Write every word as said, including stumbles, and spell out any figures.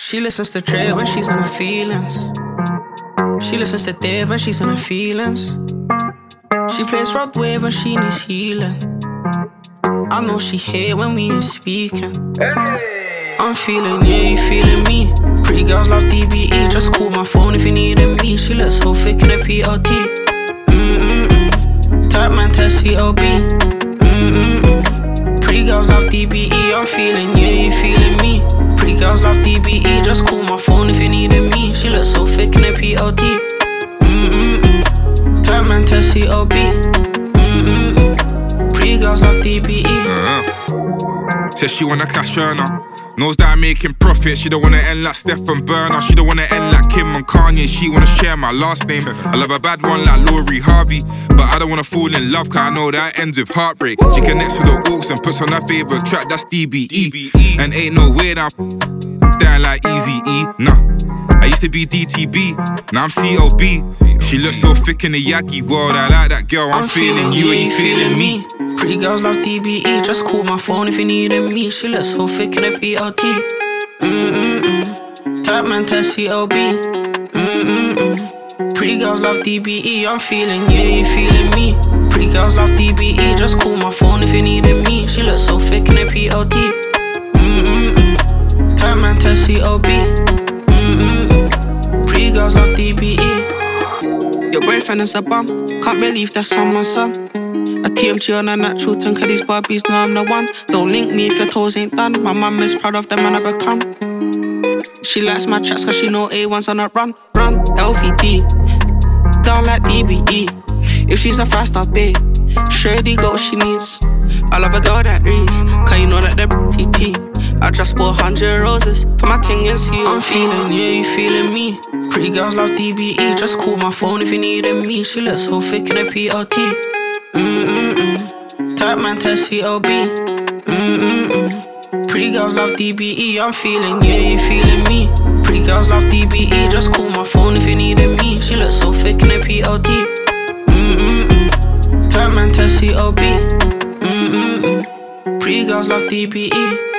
She listens to Dre when she's in her feelings. She listens to Dave when she's in her feelings. She plays Rod Wave when she needs healing. I know she hate when we ain't speaking. Hey. I'm feeling, yeah, you feeling me. Pretty girls love D B E. Just call my phone if you needin' me. She looks so thick in a P L T. Mm-mm-mm. Type man test C O B. Mm-mm-mm. Pretty girls love D B E. I'm feeling, yeah, you feeling me. Pretty girls love D B E. Just call my phone if you needin' me. She looks so thick in a P L T. Mm-mm-mm. Type man test C O B. Mm-mm-mm. Pretty girls love D B E. Uh-huh. Says she wanna cash earner. Knows that I'm making profit. She don't wanna end like Stephen Burner. She don't wanna end like Kim and Kanye. She wanna share my last name. I love a bad one like Lori Harvey, but I don't wanna fall in love, cause I know that ends with heartbreak. She connects with the Orcs and puts on her favourite track, that's D B E. And ain't no way that I'm down like Eazy-E. Nah, I used to be D T B, now I'm C O B. She looks so thick in the Yagi world. I like that girl, I'm, I'm feeling, feeling you and you feeling me. Pretty girls love D B E. Just call my phone if you needin' me. She looks so thick in a P L T. Mm-mm-mm. Type man test C O B. Mm-mm-mm. Pretty girls love D B E. I'm feeling, yeah, you feeling me. Pretty girls love D B E. Just call my phone if you needin' me. She looks so thick in a P L T. Mm-mm-mm. Type man test C O B. Mm-mm-mm. Pretty girls love D B E. Your boyfriend is a bum. Can't believe that's someone's son. A T M G on a natural thing, cause these Barbies know I'm the one. Don't link me if your toes ain't done. My mum is proud of the man I become. She likes my tracks cause she know A one's on a run. Run, L P D, down like D B E. If she's a fast star babe, surely got what she needs. I love a girl that reads, cause you know that they're T T. I just bought a hundred roses for my ting and see. I'm feeling, yeah, you feeling me. Pretty girls love D B E. Just call my phone if you needin' me. She looks so thick in a P L T. Mm-mm-mm. Type man test C O B. Mm-mm-mm. Pretty girls love D B E. I'm feeling, yeah, you feeling me. Pretty girls love D B E. Just call my phone if you needin' me. She looks so thick in a P L T. Mm-mm-mm. Type man test C O B. Mm-mm-mm. Pretty girls love D B E.